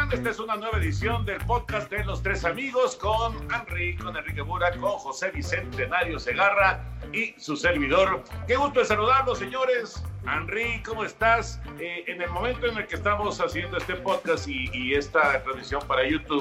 están? Esta es una nueva edición del podcast de Los Tres Amigos con Enrique Bura, con José Bicentenario Segarra y su servidor. Qué gusto de saludarlos, señores. Henry, ¿cómo estás? En el momento en el que estamos haciendo este podcast y esta transmisión para YouTube,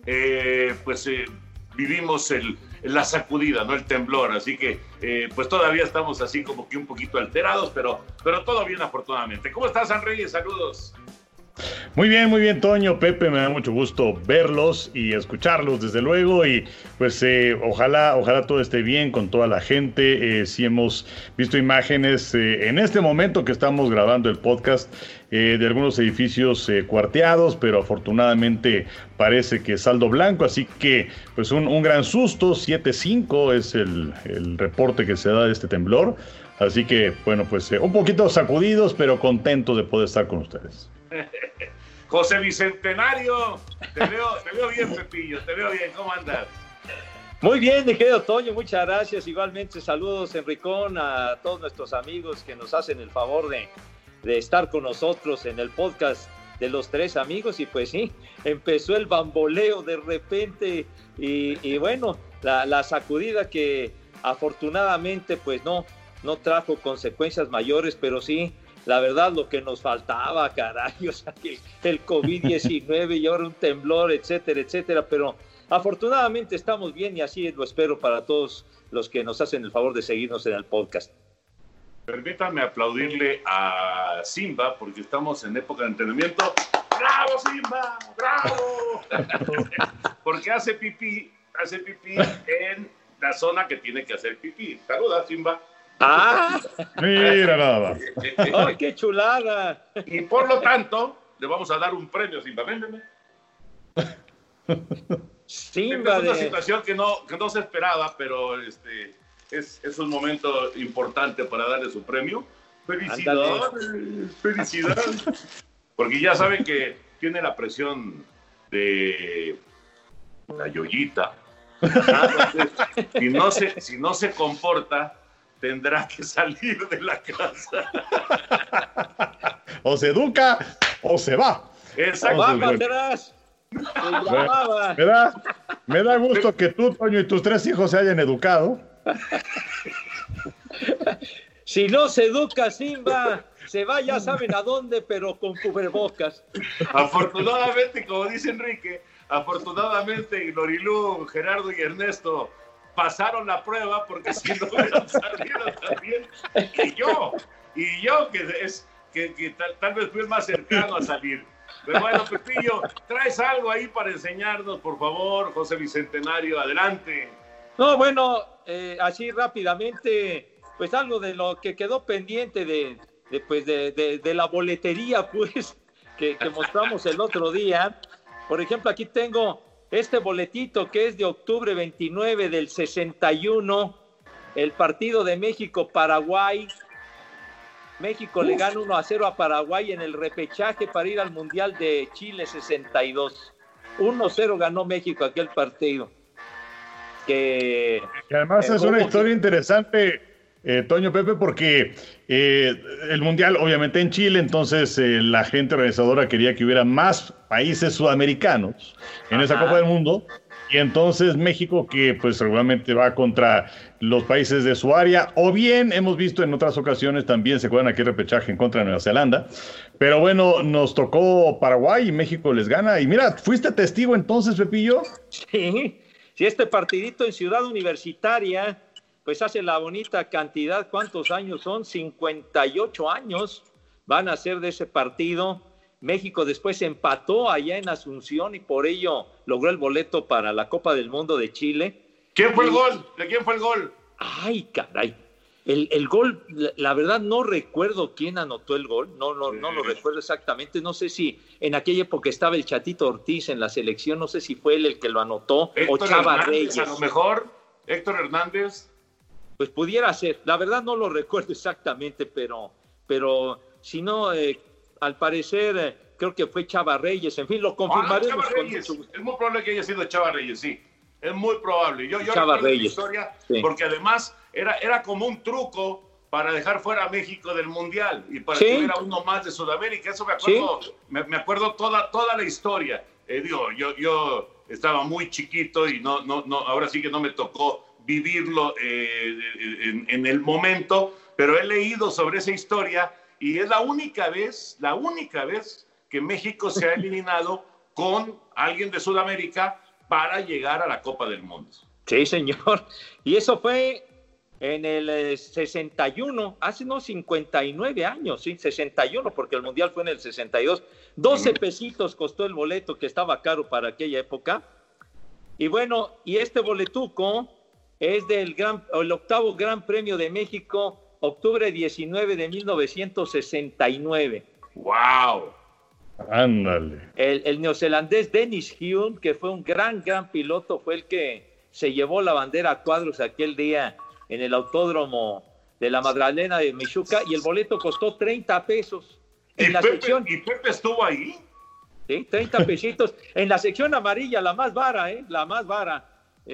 vivimos la sacudida, ¿no? El temblor, así que pues todavía estamos así como que un poquito alterados, pero todo bien afortunadamente. ¿Cómo estás, Henry? Saludos. Muy bien, Toño, Pepe, me da mucho gusto verlos y escucharlos, desde luego, y pues ojalá todo esté bien con toda la gente. Sí hemos visto imágenes en este momento que estamos grabando el podcast de algunos edificios cuarteados, pero afortunadamente parece que saldo blanco, así que pues un gran susto. 7.5 es el reporte que se da de este temblor, así que bueno, pues un poquito sacudidos, pero contentos de poder estar con ustedes. José Bicentenario, te veo bien, Pepillo, te veo bien, ¿cómo andas? Muy bien, mi querido Toño, muchas gracias. Igualmente saludos, Enricón, a todos nuestros amigos que nos hacen el favor de estar con nosotros en el podcast de Los Tres Amigos. Y pues sí, empezó el bamboleo de repente y bueno, la sacudida que afortunadamente pues no trajo consecuencias mayores, pero sí, la verdad, lo que nos faltaba, caray, o sea, el COVID-19 y ahora un temblor, etcétera, pero afortunadamente estamos bien y así lo espero para todos los que nos hacen el favor de seguirnos en el podcast. Permítanme aplaudirle a Simba, porque estamos en época de entrenamiento. ¡Bravo, Simba! ¡Bravo! Porque hace pipí en la zona que tiene que hacer pipí. Saluda, Simba. ¡Ah! Mira nada más. ¡Ay, qué chulada! Y por lo tanto, le vamos a dar un premio, Simba. Véndeme. Simba, es una situación que no se esperaba, pero es un momento importante para darle su premio. ¡Felicidades! Porque ya saben que tiene la presión de la yoyita. Entonces, si no se comporta, tendrá que salir de la casa. O se educa o se va. Exacto. Va para atrás. Me da gusto que tú, Toño, y tus tres hijos se hayan educado. Si no se educa, Simba, se va, ya saben a dónde, pero con cubrebocas. Afortunadamente, como dice Enrique, Lorilú, Gerardo y Ernesto pasaron la prueba, porque si no hubieran salido también, y yo que tal vez fui el más cercano a salir. Pero bueno, Pepillo, ¿traes algo ahí para enseñarnos, por favor, José Bicentenario? Adelante. No, bueno, así rápidamente, pues algo de lo que quedó pendiente de la boletería, pues, que mostramos el otro día. Por ejemplo, aquí tengo este boletito que es de octubre 29 del 61, el partido de México-Paraguay. México le gana 1-0 a Paraguay en el repechaje para ir al Mundial de Chile 62. 1-0 ganó México aquel partido. Que además es una historia interesante, Toño, Pepe, porque el Mundial obviamente en Chile, entonces la gente organizadora quería que hubiera más países sudamericanos en esa Copa del Mundo, y entonces México, que pues regularmente va contra los países de su área, o bien hemos visto en otras ocasiones también, se acuerdan aquel repechaje en contra de Nueva Zelanda, pero bueno, nos tocó Paraguay y México les gana, y mira, ¿fuiste testigo entonces, Pepillo? Sí, este partidito en Ciudad Universitaria, pues hace la bonita cantidad. ¿Cuántos años son? 58 años van a ser de ese partido. México después empató allá en Asunción y por ello logró el boleto para la Copa del Mundo de Chile. ¿Quién fue el gol? ¿De quién fue el gol? Ay, caray. El gol, la verdad no recuerdo quién anotó el gol, no lo recuerdo exactamente, no sé si en aquella época estaba el Chatito Ortiz en la selección, no sé si fue él el que lo anotó, Héctor o Chava Hernández, Reyes. A lo mejor, Héctor Hernández. Pues pudiera ser, la verdad no lo recuerdo exactamente, pero si no, al parecer creo que fue Chava Reyes, en fin, lo confirmaremos con mucho gusto. Es muy probable que haya sido Chava Reyes, sí. Es muy probable. Yo Chava recuerdo Reyes, la historia, sí. Porque además era como un truco para dejar fuera a México del Mundial y para ¿Sí? que hubiera uno más de Sudamérica. Eso me acuerdo, ¿Sí? me acuerdo toda la historia. Yo estaba muy chiquito y no, ahora sí que no me tocó vivirlo en el momento, pero he leído sobre esa historia y es la única vez que México se ha eliminado con alguien de Sudamérica para llegar a la Copa del Mundo. Sí, señor. Y eso fue en el 61, hace 59 años, sí, 61, porque el Mundial fue en el 62. 12 pesitos costó el boleto, que estaba caro para aquella época. Y bueno, y este boletuco es el octavo Gran Premio de México, octubre 19 de 1969. ¡Wow! Ándale. El neozelandés Dennis Hume, que fue un gran piloto, fue el que se llevó la bandera a cuadros aquel día en el autódromo de la Magdalena de Michuca, y el boleto costó 30 pesos. ¿Y Pepe estuvo ahí? Sí, 30 pesitos. En la sección amarilla, la más vara, la más vara.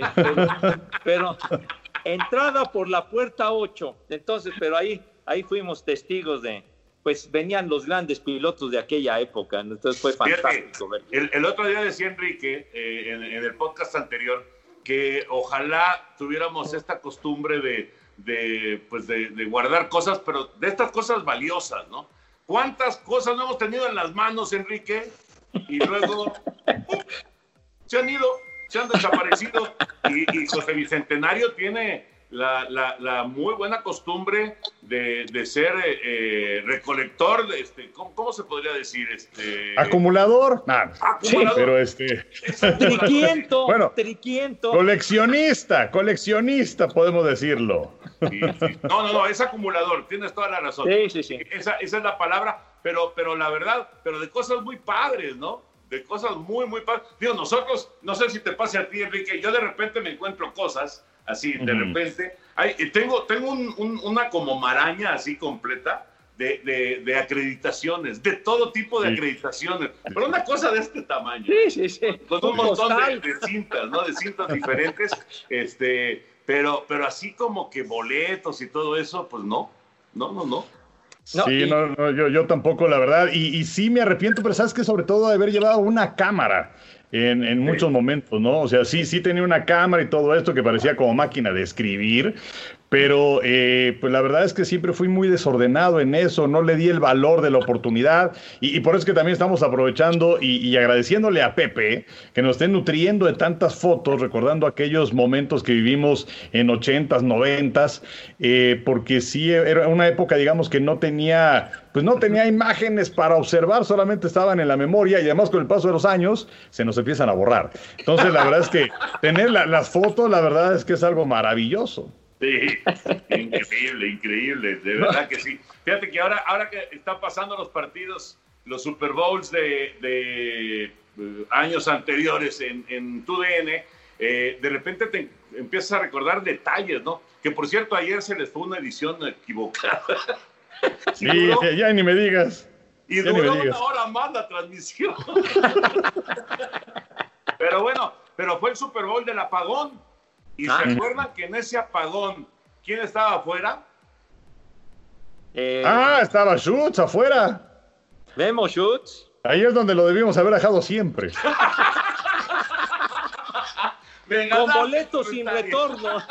Pero entrada por la puerta 8. Entonces, pero ahí fuimos testigos pues venían los grandes pilotos de aquella época. Entonces fue fantástico. El otro día decía Enrique, en el podcast anterior, que ojalá tuviéramos esta costumbre de guardar cosas, pero de estas cosas valiosas, ¿no? ¿Cuántas cosas no hemos tenido en las manos, Enrique? Y luego se han ido, se han desaparecido. Y José Bicentenario tiene la muy buena costumbre de ser recolector, ¿cómo se podría decir? Acumulador. Acumulador. Sí, pero Triquiento. Bueno, triquiento. Coleccionista, podemos decirlo. Sí. No, es acumulador, tienes toda la razón. Sí. Esa es la palabra, pero la verdad, pero de cosas muy padres, ¿no? De cosas muy padres. Digo, nosotros, no sé si te pase a ti, Enrique, yo de repente me encuentro cosas así, de repente. Tengo una como maraña así completa de acreditaciones, de todo tipo de acreditaciones, pero una cosa de este tamaño. Sí. Con un montón de cintas, ¿no? De cintas diferentes, pero así como que boletos y todo eso, pues no. Sí, yo tampoco, la verdad, y sí me arrepiento, pero sabes que sobre todo de haber llevado una cámara en muchos momentos, ¿no? O sea, sí tenía una cámara y todo esto que parecía como máquina de escribir, pero pues la verdad es que siempre fui muy desordenado en eso, no le di el valor de la oportunidad, y por eso es que también estamos aprovechando y agradeciéndole a Pepe que nos esté nutriendo de tantas fotos, recordando aquellos momentos que vivimos en 80s, 90s, porque sí era una época, digamos, que no tenía imágenes para observar, solamente estaban en la memoria, y además con el paso de los años se nos empiezan a borrar. Entonces la verdad es que tener las fotos, la verdad es que es algo maravilloso. Sí, increíble, de verdad que sí. Fíjate que ahora que están pasando los partidos, los Super Bowls de años anteriores en TUDN, de repente te empiezas a recordar detalles, ¿no? Que por cierto, ayer se les fue una edición equivocada. Sí, ya ni me digas. Y duró una hora más la transmisión. Pero bueno, fue el Super Bowl del apagón. ¿Y se acuerdan que en ese apagón, quién estaba afuera? Estaba Schutz afuera. Memo Schutz. Ahí es donde lo debimos haber dejado siempre. Con boletos sin retorno.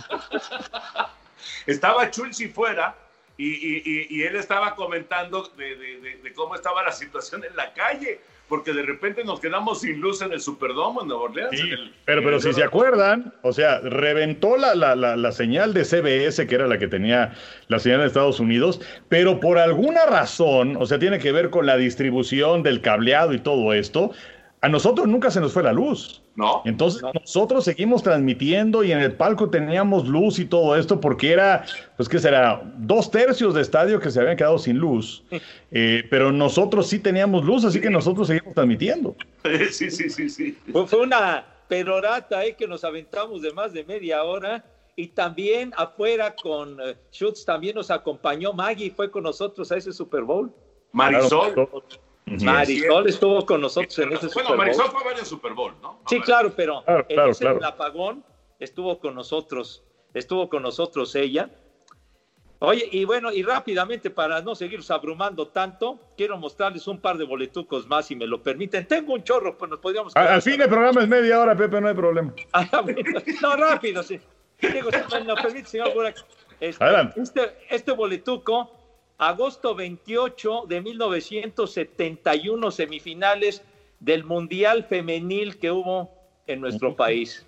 Estaba Chulsi fuera y él estaba comentando de cómo estaba la situación en la calle, porque de repente nos quedamos sin luz en el Superdome en Nueva Orleans. Sí, pero si se acuerdan, o sea, reventó la señal de CBS, que era la que tenía la señal de Estados Unidos, pero por alguna razón, o sea, tiene que ver con la distribución del cableado y todo esto, a nosotros nunca se nos fue la luz. ¿No? Entonces nosotros seguimos transmitiendo y en el palco teníamos luz y todo esto porque era, pues qué será, 2/3 de estadio que se habían quedado sin luz, pero nosotros sí teníamos luz, así que nosotros seguimos transmitiendo. Sí. Fue una perorata que nos aventamos de más de media hora, y también afuera con Schutz también nos acompañó Maggie, fue con nosotros a ese Super Bowl. Marisol. Marisol estuvo con nosotros en ese Super Bowl. Bueno, Marisol fue a varios Super Bowl, ¿no? Sí, claro, pero en ese claro. apagón estuvo con nosotros ella. Oye, y bueno, y rápidamente, para no seguirnos abrumando tanto, quiero mostrarles un par de boletucos más, si me lo permiten. Tengo un chorro, pues nos podríamos... Al fin el programa es media hora, Pepe, no hay problema. No, rápido, sí. Digo, si me lo permite, señor Burak. Adelante. Este boletuco, agosto 28 de 1971, semifinales del Mundial Femenil que hubo en nuestro país.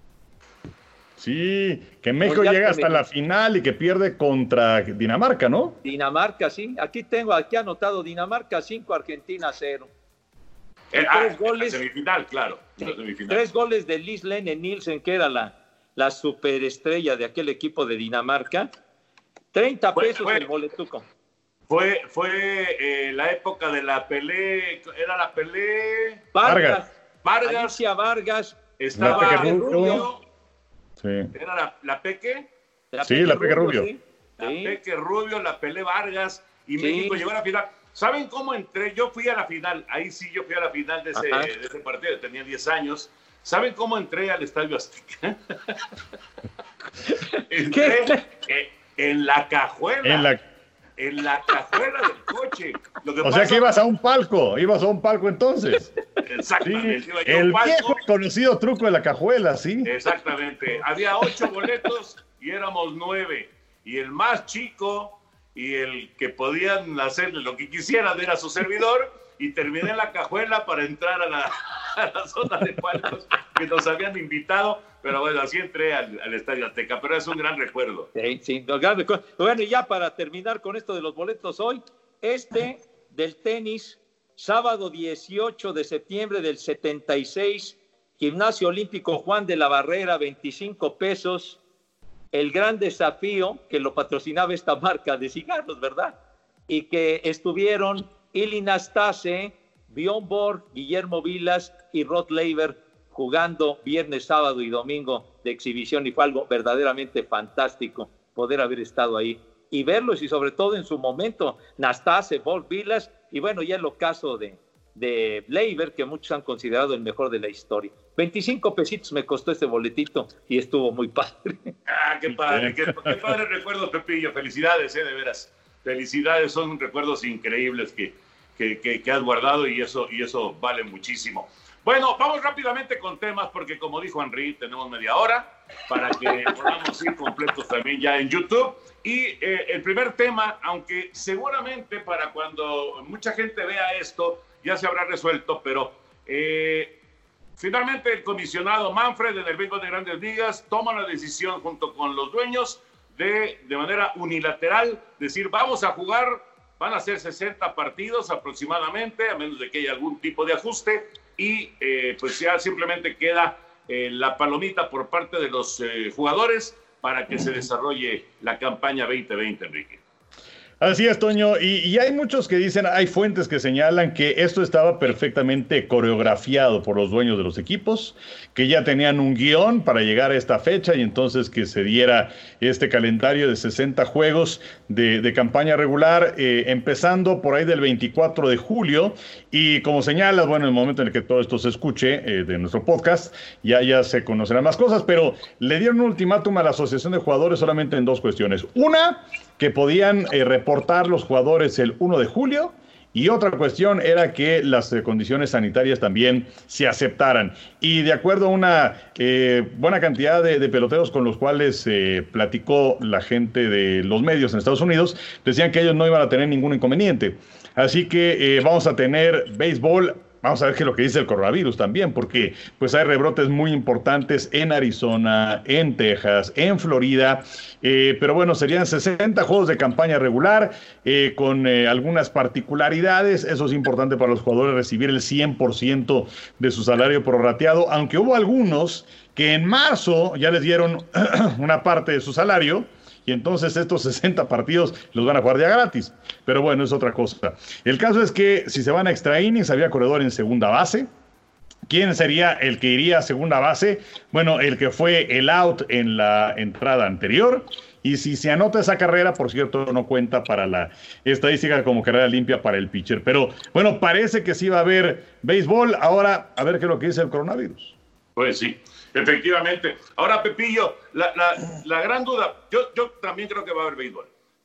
Sí, que México llega hasta la final y que pierde contra Dinamarca, ¿no? Dinamarca, sí. Aquí anotado Dinamarca 5, Argentina 0. Tres goles. La semifinal, claro. Sí, la semifinal. 3 goles de Lis Lene Nielsen, que era la superestrella de aquel equipo de Dinamarca. 30 pesos el boletuco. Fue la época de la Pelé. Era la Pelé. Vargas. Alicia Vargas. Estaba Rubio. Sí. Era la Peque. La Peque Rubio. Sí. La Peque Rubio, la Pelé Vargas. Y México llegó a la final. ¿Saben cómo entré? Yo fui a la final. Ahí sí, yo fui a la final de ese partido. Tenía 10 años. ¿Saben cómo entré al Estadio Azteca? Entré en la cajuela. En la cajuela del coche. O sea que ibas a un palco entonces. Exactamente. Sí, el viejo conocido truco de la cajuela, sí. Exactamente. Había 8 boletos y éramos 9. Y el más chico y el que podían hacerle lo que quisieran era su servidor. Y terminé en la cajuela para entrar a la zona de palcos que nos habían invitado. Pero bueno, así entré al Estadio Azteca, pero es un gran recuerdo. Sí, un gran recuerdo. Bueno, y ya para terminar con esto de los boletos hoy, del tenis, sábado 18 de septiembre del 76, Gimnasio Olímpico Juan de la Barrera, 25 pesos. El gran desafío, que lo patrocinaba esta marca de cigarros, ¿verdad? Y que estuvieron Ilie Nastase, Bjorn Borg, Guillermo Vilas y Rod Laver jugando viernes, sábado y domingo de exhibición, y fue algo verdaderamente fantástico poder haber estado ahí y verlos, y sobre todo en su momento Nastase, Borg, Vilas, y bueno, ya el ocaso de Laver, que muchos han considerado el mejor de la historia. 25 pesitos me costó este boletito y estuvo muy padre. Qué padre, qué padre recuerdo, Pepillo. Felicidades, de veras. Felicidades, son recuerdos increíbles que has guardado, y eso vale muchísimo. Bueno, vamos rápidamente con temas, porque como dijo Henry, tenemos media hora para que podamos ir completos también ya en YouTube. Y el primer tema, aunque seguramente para cuando mucha gente vea esto ya se habrá resuelto, pero finalmente el comisionado Manfred en el béisbol de Grandes Ligas toma la decisión junto con los dueños de manera unilateral decir, vamos a jugar, van a ser 60 partidos aproximadamente, a menos de que haya algún tipo de ajuste, y pues ya simplemente queda la palomita por parte de los jugadores para que se desarrolle la campaña 2020, Enrique. Así es, Toño, y hay muchos que dicen, hay fuentes que señalan que esto estaba perfectamente coreografiado por los dueños de los equipos, que ya tenían un guión para llegar a esta fecha y entonces que se diera este calendario de 60 juegos de campaña regular, empezando por ahí del 24 de julio, y como señalas, bueno, en el momento en el que todo esto se escuche de nuestro podcast, ya se conocerán más cosas, pero le dieron un ultimátum a la Asociación de Jugadores solamente en 2 cuestiones. Una, que podían reportar los jugadores el 1 de julio, y otra cuestión era que las condiciones sanitarias también se aceptaran. Y de acuerdo a una buena cantidad de peloteros con los cuales platicó la gente de los medios en Estados Unidos, decían que ellos no iban a tener ningún inconveniente. Así que vamos a tener béisbol. Vamos a ver qué es lo que dice el coronavirus también, porque pues hay rebrotes muy importantes en Arizona, en Texas, en Florida, pero bueno, serían 60 juegos de campaña regular, con algunas particularidades. Eso es importante para los jugadores, recibir el 100% de su salario prorrateado, aunque hubo algunos que en marzo ya les dieron una parte de su salario, y entonces estos 60 partidos los van a jugar ya gratis. Pero bueno, es otra cosa. El caso es que si se van a extra innings, había corredor en segunda base. ¿Quién sería el que iría a segunda base? Bueno, el que fue el out en la entrada anterior. Y si se anota esa carrera, por cierto, no cuenta para la estadística como carrera limpia para el pitcher. Pero bueno, parece que sí va a haber béisbol. Ahora, a ver qué es lo que dice el coronavirus. Pues sí. Efectivamente. Ahora, Pepillo, la gran duda, yo también creo que va a haber béisbol,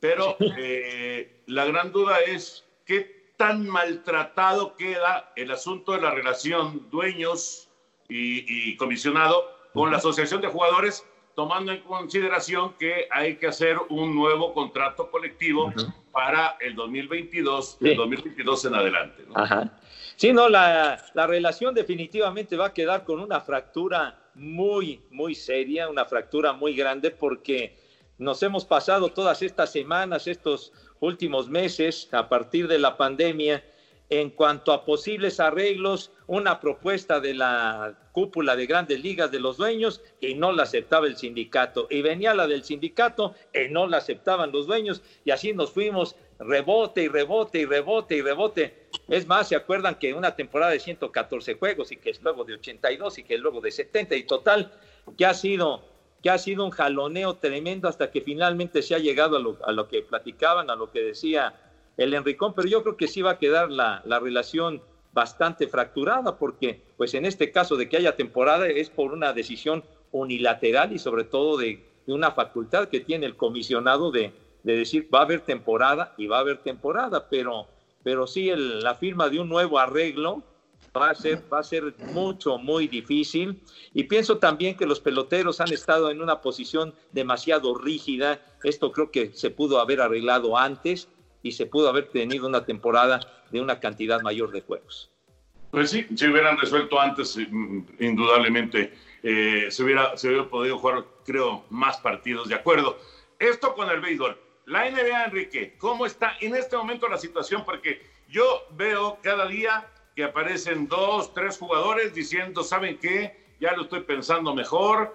pero la gran duda es qué tan maltratado queda el asunto de la relación dueños y comisionado con la asociación de jugadores, tomando en consideración que hay que hacer un nuevo contrato colectivo para el 2022, el 2022 en adelante, ¿no? Ajá. Sí, no, la relación definitivamente va a quedar con una fractura muy, muy seria, una fractura muy grande, porque nos hemos pasado todas estas semanas, estos últimos meses, a partir de la pandemia, en cuanto a posibles arreglos, una propuesta de la cúpula de Grandes Ligas de los dueños y no la aceptaba el sindicato, y venía la del sindicato y no la aceptaban los dueños, y así nos fuimos rebote y rebote y rebote y rebote. Es más, ¿se acuerdan que una temporada de 114 juegos y que es luego de 82 y que es luego de 70 y total, que ha sido un jaloneo tremendo hasta que finalmente se ha llegado a lo que platicaban, a lo que decía el Enricón? Pero yo creo que sí va a quedar la relación bastante fracturada, porque pues en este caso de que haya temporada es por una decisión unilateral y sobre todo de una facultad que tiene el comisionado de decir va a haber temporada y va a haber temporada, pero sí la firma de un nuevo arreglo va a ser muy difícil, y pienso también que los peloteros han estado en una posición demasiado rígida. Esto creo que se pudo haber arreglado antes y se pudo haber tenido una temporada de una cantidad mayor de juegos. Pues sí, si hubieran resuelto antes, indudablemente se hubiera podido jugar, creo, más partidos. De acuerdo. Esto con el béisbol. La NBA, Enrique, ¿cómo está en este momento la situación? Porque yo veo cada día que aparecen 2, 3 jugadores diciendo, ¿saben qué? Ya lo estoy pensando mejor,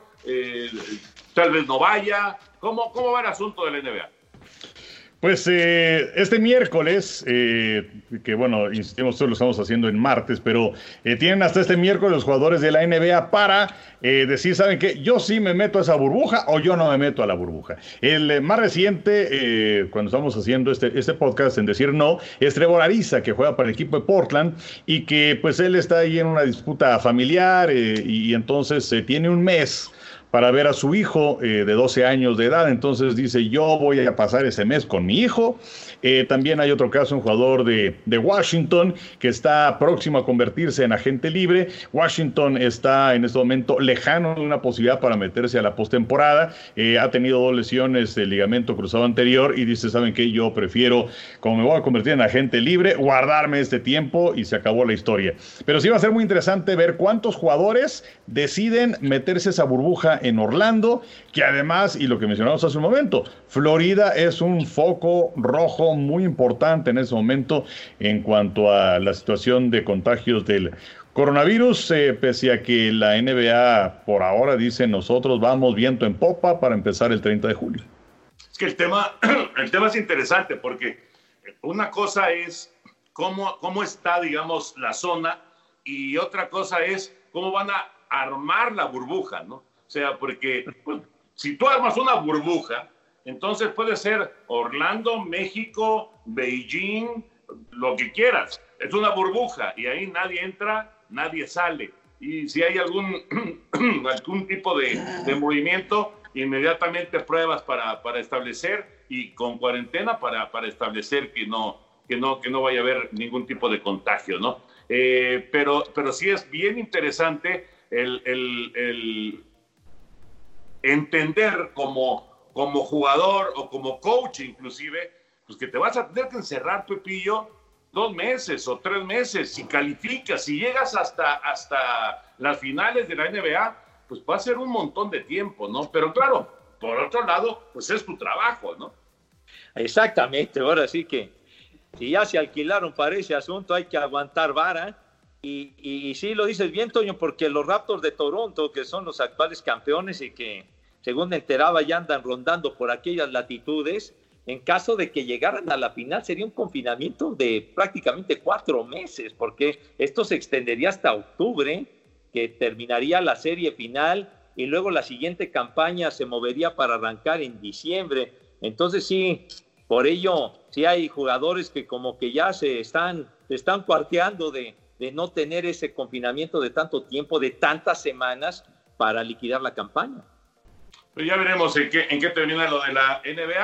tal vez no vaya. ¿Cómo va el asunto de la NBA? Pues este miércoles, que bueno, insistimos, esto lo estamos haciendo en martes, pero tienen hasta este miércoles los jugadores de la NBA para decir, ¿saben qué? Yo sí me meto a esa burbuja o yo no me meto a la burbuja. El más reciente, cuando estamos haciendo este podcast en decir no, es Trevor Ariza, que juega para el equipo de Portland y que pues él está ahí en una disputa familiar y entonces tiene un mes para ver a su hijo de 12 años de edad. Entonces dice, yo voy a pasar ese mes con mi hijo. También hay otro caso, un jugador de Washington que está próximo a convertirse en agente libre. Washington está en este momento lejano de una posibilidad para meterse a la postemporada. Ha tenido 2 lesiones del ligamento cruzado anterior y dice, ¿saben qué? Yo prefiero, como me voy a convertir en agente libre, guardarme este tiempo y se acabó la historia. Pero sí va a ser muy interesante ver cuántos jugadores deciden meterse a esa burbuja en Orlando, que además, y lo que mencionamos hace un momento, Florida es un foco rojo muy importante en ese momento en cuanto a la situación de contagios del coronavirus, pese a que la NBA por ahora dice, nosotros vamos viento en popa para empezar el 30 de julio. Es que el tema es interesante, porque una cosa es cómo está, digamos, la zona, y otra cosa es cómo van a armar la burbuja, ¿no? O sea, porque pues, si tú armas una burbuja, entonces puede ser Orlando, México, Beijing, lo que quieras. Es una burbuja y ahí nadie entra, nadie sale. Y si hay algún tipo de movimiento, inmediatamente pruebas para establecer, y con cuarentena para establecer que no vaya a haber ningún tipo de contagio, ¿no? Pero sí es bien interesante el entender como jugador o como coach inclusive, pues que te vas a tener que encerrar, Pepillo, 2 meses o 3 meses. Si calificas, si llegas hasta las finales de la NBA, pues va a ser un montón de tiempo, ¿no? Pero claro, por otro lado, pues es tu trabajo, ¿no? Exactamente, ahora sí que si ya se alquilaron para ese asunto, hay que aguantar vara. Y sí, lo dices bien, Toño, porque los Raptors de Toronto, que son los actuales campeones y que, según me enteraba, ya andan rondando por aquellas latitudes, en caso de que llegaran a la final, sería un confinamiento de prácticamente 4 meses, porque esto se extendería hasta octubre, que terminaría la serie final, y luego la siguiente campaña se movería para arrancar en diciembre. Entonces sí, por ello, sí hay jugadores que como que ya se están cuarteando de no tener ese confinamiento de tanto tiempo, de tantas semanas, para liquidar la campaña. Pues ya veremos en qué termina lo de la NBA.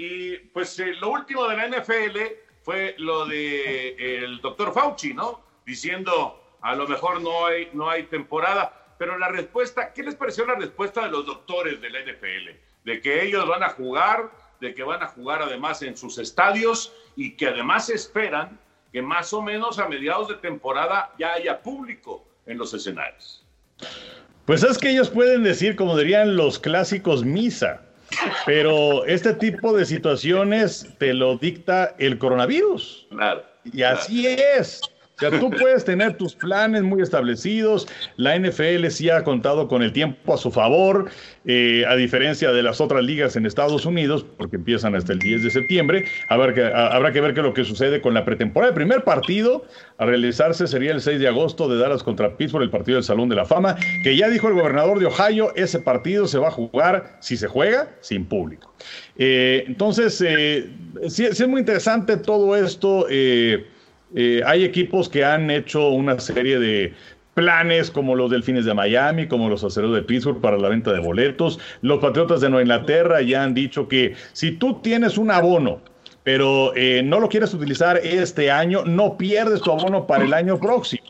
Y pues lo último de la NFL fue lo de el doctor Fauci, ¿no? Diciendo, a lo mejor no hay temporada. Pero la respuesta, ¿qué les pareció la respuesta de los doctores de la NFL? De que ellos van a jugar, de que van a jugar además en sus estadios y que además esperan que más o menos a mediados de temporada ya haya público en los escenarios. Pues es que ellos pueden decir, como dirían los clásicos, misa, pero este tipo de situaciones te lo dicta el coronavirus. Claro. Y así es. O sea, tú puedes tener tus planes muy establecidos. La NFL sí ha contado con el tiempo a su favor, a diferencia de las otras ligas en Estados Unidos, porque empiezan hasta el 10 de septiembre. Habrá que ver qué es lo que sucede con la pretemporada. El primer partido a realizarse sería el 6 de agosto de Dallas contra Pittsburgh, el partido del Salón de la Fama, que ya dijo el gobernador de Ohio, ese partido se va a jugar, si se juega, sin público. Entonces, sí es muy interesante todo esto. Hay equipos que han hecho una serie de planes como los Delfines de Miami, como los Acereros de Pittsburgh para la venta de boletos. Los Patriotas de Nueva Inglaterra ya han dicho que si tú tienes un abono, pero no lo quieres utilizar este año, no pierdes tu abono para el año próximo.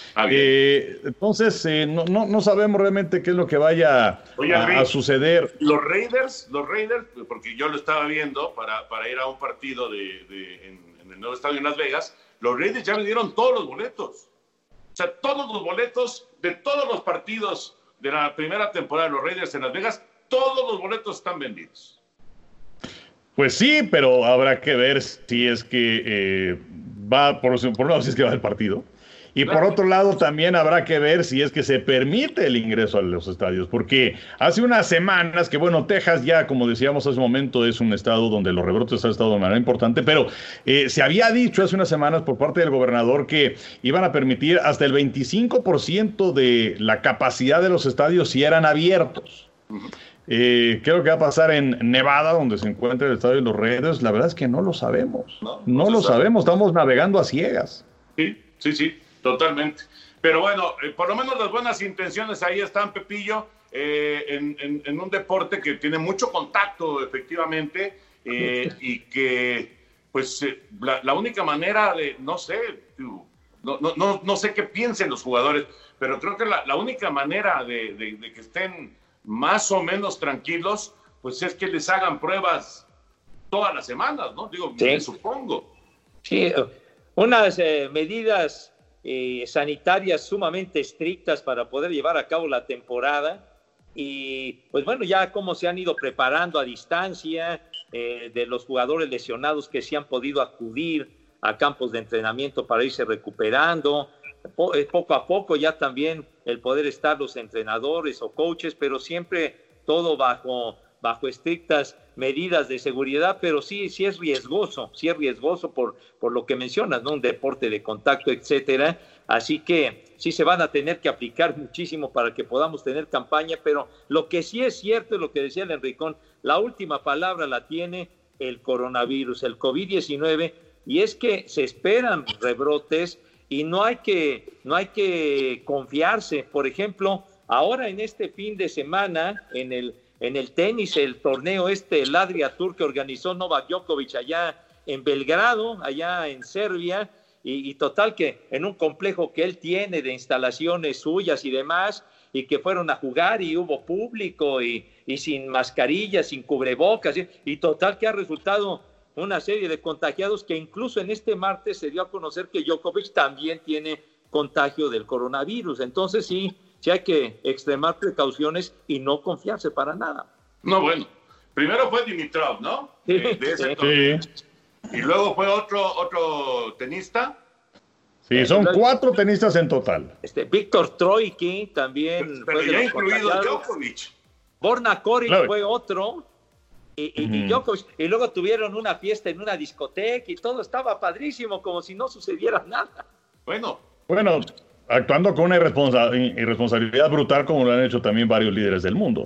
Entonces, no sabemos realmente qué es lo que vaya a suceder. Los Raiders, porque yo lo estaba viendo para ir a un partido en el nuevo estadio en Las Vegas. Los Raiders ya vendieron todos los boletos. O sea, todos los boletos de todos los partidos de la primera temporada de los Raiders en Las Vegas, todos los boletos están vendidos. Pues sí, pero habrá que ver si es que va, por un lado, si es que va el partido. Y claro, por otro lado, también habrá que ver si es que se permite el ingreso a los estadios, porque hace unas semanas que, bueno, Texas ya, como decíamos hace un momento, es un estado donde los rebrotes han estado de manera importante, pero se había dicho hace unas semanas por parte del gobernador que iban a permitir hasta el 25% de la capacidad de los estadios si eran abiertos. ¿Qué es lo que va a pasar en Nevada, donde se encuentra el estadio de los Raiders? La verdad es que no lo sabemos. No lo sabemos, estamos navegando a ciegas. Sí. Totalmente. Pero bueno, por lo menos las buenas intenciones ahí están, Pepillo, en un deporte que tiene mucho contacto, efectivamente, y que, pues, la única manera de, no sé qué piensen los jugadores, pero creo que la única manera de que estén más o menos tranquilos, pues es que les hagan pruebas todas las semanas, ¿no? Digo, sí. Me supongo. Sí, unas medidas sanitarias sumamente estrictas para poder llevar a cabo la temporada y pues bueno, ya cómo se han ido preparando a distancia de los jugadores lesionados que sí han podido acudir a campos de entrenamiento para irse recuperando, poco a poco ya también el poder estar los entrenadores o coaches, pero siempre todo bajo estrictas medidas de seguridad, pero sí es riesgoso por lo que mencionas, ¿no? Un deporte de contacto, etcétera. Así que sí se van a tener que aplicar muchísimo para que podamos tener campaña, pero lo que sí es cierto es lo que decía el Enricón, la última palabra la tiene el coronavirus, el COVID-19, y es que se esperan rebrotes y no hay que confiarse. Por ejemplo, ahora en este fin de semana, en el tenis, el torneo el Adria Tour que organizó Novak Djokovic allá en Belgrado, allá en Serbia, y total que en un complejo que él tiene de instalaciones suyas y demás, y que fueron a jugar y hubo público y sin mascarillas, sin cubrebocas, y total que ha resultado una serie de contagiados que incluso en este martes se dio a conocer que Djokovic también tiene contagio del coronavirus. Entonces sí hay que extremar precauciones y no confiarse para nada. No, bueno, primero fue Dimitrov, ¿no? Sí, de ese torneo. Y luego fue otro tenista. Sí, son 4 tenistas en total. Víctor Troicki también. Pero ya incluido Djokovic. Borna Koric fue otro. Y Djokovic. Y luego tuvieron una fiesta en una discoteca y todo estaba padrísimo, como si no sucediera nada. Bueno, actuando con una irresponsabilidad brutal, como lo han hecho también varios líderes del mundo.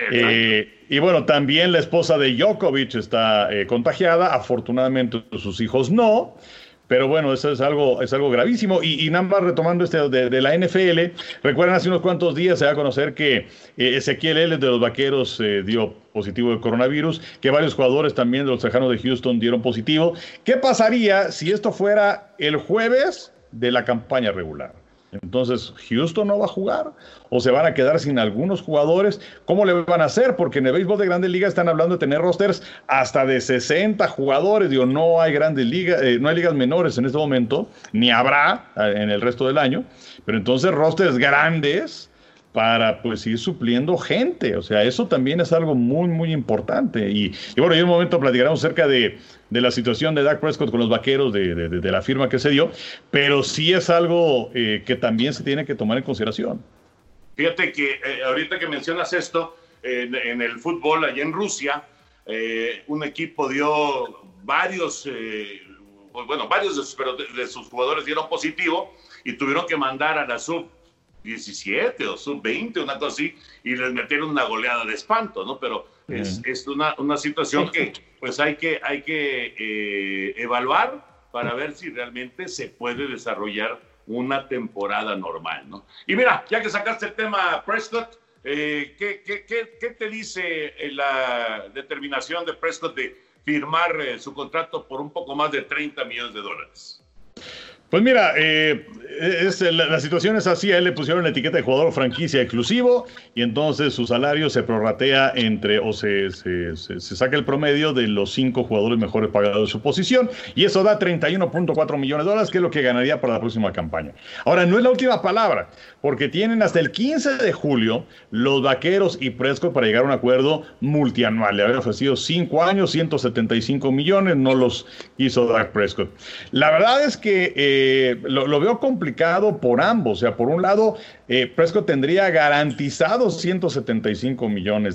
Y bueno, también la esposa de Djokovic está contagiada, afortunadamente sus hijos no, pero bueno, eso es algo gravísimo. Y nada más retomando de la NFL, recuerdan hace unos cuantos días se da a conocer que Ezequiel Elliott de los Vaqueros dio positivo de coronavirus, que varios jugadores también de los Tejanos de Houston dieron positivo. ¿Qué pasaría si esto fuera el jueves de la campaña regular? Entonces, ¿Houston no va a jugar? ¿O se van a quedar sin algunos jugadores? ¿Cómo le van a hacer? Porque en el béisbol de Grandes Ligas están hablando de tener rosters hasta de 60 jugadores. Digo, no hay Grandes Ligas, no hay ligas menores en este momento, ni habrá en el resto del año. Pero entonces rosters grandes para pues ir supliendo gente. O sea, eso también es algo muy, muy importante. Y bueno, en un momento platicaremos acerca de la situación de Dak Prescott con los Vaqueros, de la firma que se dio, pero sí es algo que también se tiene que tomar en consideración. Fíjate que ahorita que mencionas esto, en el fútbol allá en Rusia, un equipo dio varios de sus jugadores dieron positivo y tuvieron que mandar a la sub-17 o sub-20, una cosa así, y les metieron una goleada de espanto, ¿no? Pero es una situación que pues hay que evaluar para ver si realmente se puede desarrollar una temporada normal, ¿no? Y mira, ya que sacaste el tema Prescott, ¿qué te dice la determinación de Prescott de firmar su contrato por un poco más de $30 millones? Pues mira, la situación es así, a él le pusieron la etiqueta de jugador franquicia exclusivo y entonces su salario se prorratea se saca el promedio de los 5 jugadores mejores pagados de su posición y eso da $31.4 millones, que es lo que ganaría para la próxima campaña. Ahora, no es la última palabra, porque tienen hasta el 15 de julio los Vaqueros y Prescott para llegar a un acuerdo multianual. Le habían ofrecido 5 años, 175 millones, no los hizo Dak Prescott. La verdad es que lo veo complicado por ambos. O sea, por un lado, Prescott tendría garantizado $175 millones.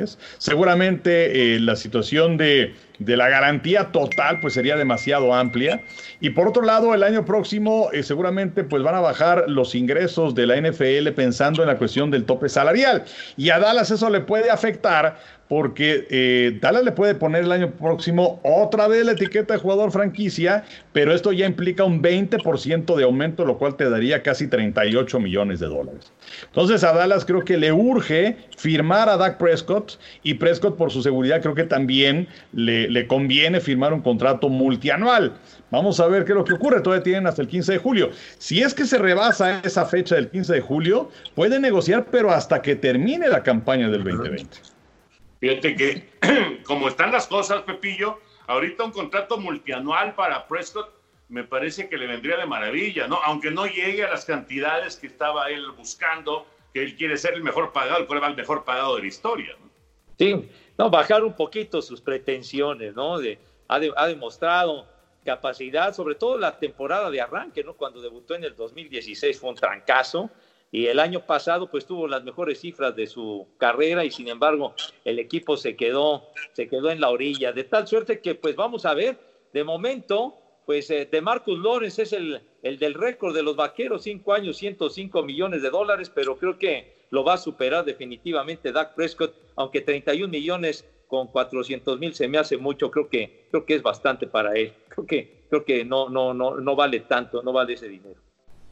Seguramente la situación de la garantía total pues sería demasiado amplia. Y por otro lado, el año próximo seguramente pues van a bajar los ingresos de la NFL pensando en la cuestión del tope salarial. Y a Dallas eso le puede afectar porque Dallas le puede poner el año próximo otra vez la etiqueta de jugador franquicia, pero esto ya implica un 20% de aumento, lo cual te daría casi $38 millones. Entonces a Dallas creo que le urge firmar a Dak Prescott, y Prescott por su seguridad creo que también le conviene firmar un contrato multianual. Vamos a ver qué es lo que ocurre. Todavía tienen hasta el 15 de julio. Si es que se rebasa esa fecha del 15 de julio, puede negociar, pero hasta que termine la campaña del 2020. Fíjate que, como están las cosas, Pepillo, ahorita un contrato multianual para Prescott me parece que le vendría de maravilla, ¿no? Aunque no llegue a las cantidades que estaba él buscando, que él quiere ser el mejor pagado, el quarterback mejor pagado de la historia, ¿no? Sí, no, bajar un poquito sus pretensiones, ¿no? Ha demostrado capacidad, sobre todo la temporada de arranque, ¿no? Cuando debutó en el 2016 fue un trancazo. Y el año pasado pues tuvo las mejores cifras de su carrera y sin embargo el equipo se quedó en la orilla, de tal suerte que pues vamos a ver, de momento pues DeMarcus Lawrence es el del récord de los Vaqueros, 5 años, $105 millones, pero creo que lo va a superar definitivamente Dak Prescott, aunque 31 millones con 400,000 se me hace mucho, creo que es bastante para él, creo que no vale tanto, no vale ese dinero.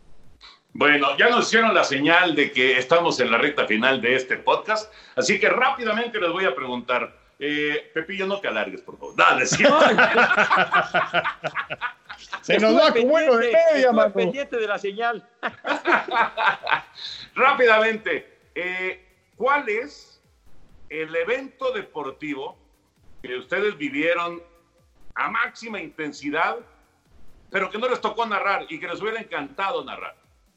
Bueno, ya nos hicieron la señal de que estamos en la recta final de este podcast, así que rápidamente les voy a preguntar. Pepillo, no te alargues, por favor. Dale, sí. Se nos va como uno de media, mano. Pendiente de la señal. Rápidamente, ¿cuál es el evento deportivo que ustedes vivieron a máxima intensidad, pero que no les tocó narrar y que les hubiera encantado narrar?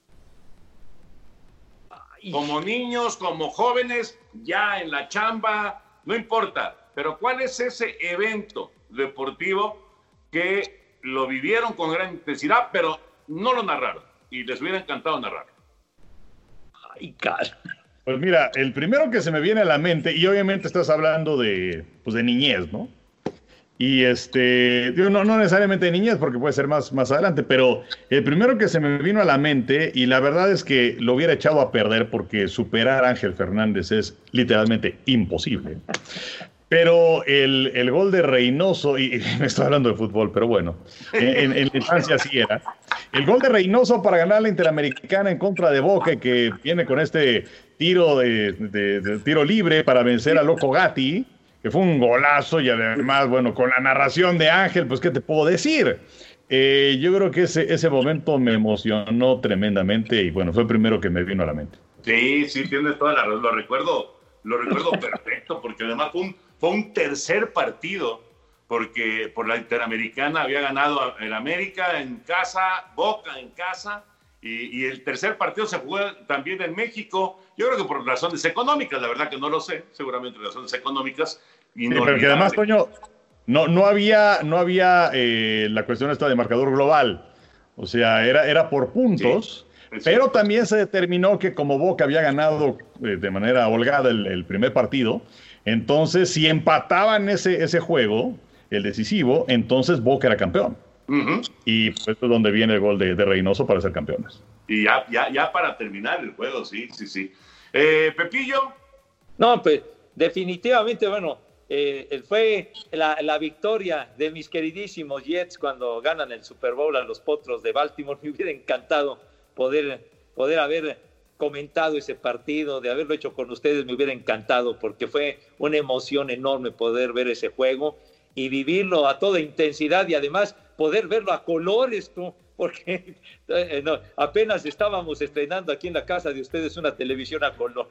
Como niños, como jóvenes, ya en la chamba, no importa. Pero ¿cuál es ese evento deportivo que lo vivieron con gran intensidad, pero no lo narraron y les hubiera encantado narrar? Ay, cara. Pues mira, el primero que se me viene a la mente, y obviamente estás hablando de niñez, ¿no? Y no necesariamente de niñez, porque puede ser más adelante, pero el primero que se me vino a la mente, y la verdad es que lo hubiera echado a perder porque superar a Ángel Fernández es literalmente imposible. Pero el gol de Reynoso, y me estoy hablando de fútbol, pero bueno, en la infancia así era. El gol de Reynoso para ganar la Interamericana en contra de Boca, que viene con este tiro de tiro libre para vencer a Loco Gatti, que fue un golazo, y además, bueno, con la narración de Ángel, pues, ¿qué te puedo decir? Yo creo que ese momento me emocionó tremendamente, y bueno, fue el primero que me vino a la mente. Sí, tienes toda la razón, lo recuerdo perfecto, porque además fue un tercer partido, porque por la Interamericana había ganado el América en casa, Boca en casa, y el tercer partido se jugó también en México. Yo creo que por razones económicas, la verdad que no lo sé, seguramente razones económicas. Sí, pero que además, Toño, no había la cuestión esta de marcador global, o sea, era por puntos. Sí. Pero también se determinó que como Boca había ganado de manera holgada el primer partido, entonces si empataban ese juego, el decisivo, entonces Boca era campeón. Uh-huh. Y pues es donde viene el gol de Reynoso para ser campeones. Y ya para terminar el juego, sí. ¿Pepillo? No, pues definitivamente, bueno, fue la victoria de mis queridísimos Jets cuando ganan el Super Bowl a los Potros de Baltimore. Me hubiera encantado poder haber comentado ese partido, de haberlo hecho con ustedes, me hubiera encantado, porque fue una emoción enorme poder ver ese juego y vivirlo a toda intensidad, y además poder verlo a colores, ¿no? Porque apenas estábamos estrenando aquí en la casa de ustedes una televisión a color.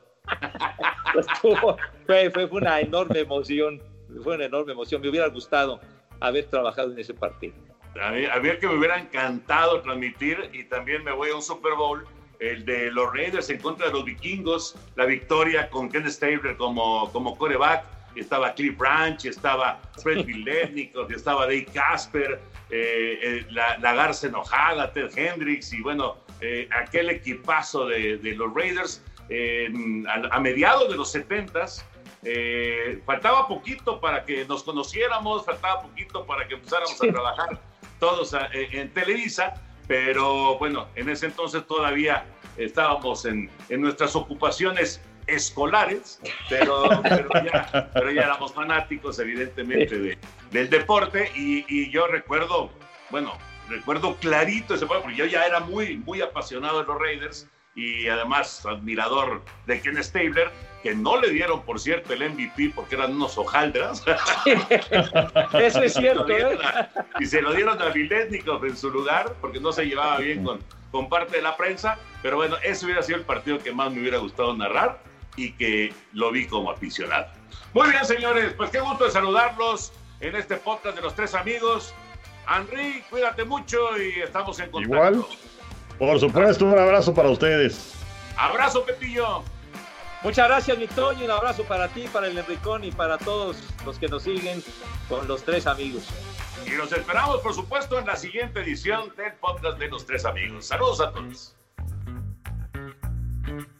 Fue una enorme emoción, me hubiera gustado haber trabajado en ese partido. A mí que me hubiera encantado transmitir, y también me voy a un Super Bowl, el de los Raiders en contra de los Vikingos, la victoria con Ken Stabler como quarterback. Estaba Cliff Branch, estaba Fred Biletnikoff, estaba Dave Casper, la Garza enojada, Ted Hendricks, y bueno, aquel equipazo de los Raiders a mediados de los 70s. Faltaba poquito para que nos conociéramos, faltaba poquito para que empezáramos a trabajar todos en Televisa, pero bueno, en ese entonces todavía estábamos en nuestras ocupaciones escolares, pero ya éramos fanáticos evidentemente del deporte, y yo recuerdo clarito ese juego, porque yo ya era muy apasionado de los Raiders, y además admirador de Ken Stabler, que no le dieron, por cierto, el MVP porque eran unos hojaldras. Eso es cierto. Y se lo dieron a Biletnikoff en su lugar, porque no se llevaba bien con parte de la prensa. Pero bueno, ese hubiera sido el partido que más me hubiera gustado narrar, y que lo vi como aficionado. Muy bien, señores, pues qué gusto de saludarlos en este podcast de los tres amigos. Henry, cuídate mucho y estamos en contacto. Igual, por supuesto, un abrazo para ustedes. Abrazo, Pepillo. Muchas gracias, mi Toño, un abrazo para ti, para el Enricón y para todos los que nos siguen con los tres amigos. Y los esperamos, por supuesto, en la siguiente edición del podcast de los tres amigos. Saludos a todos.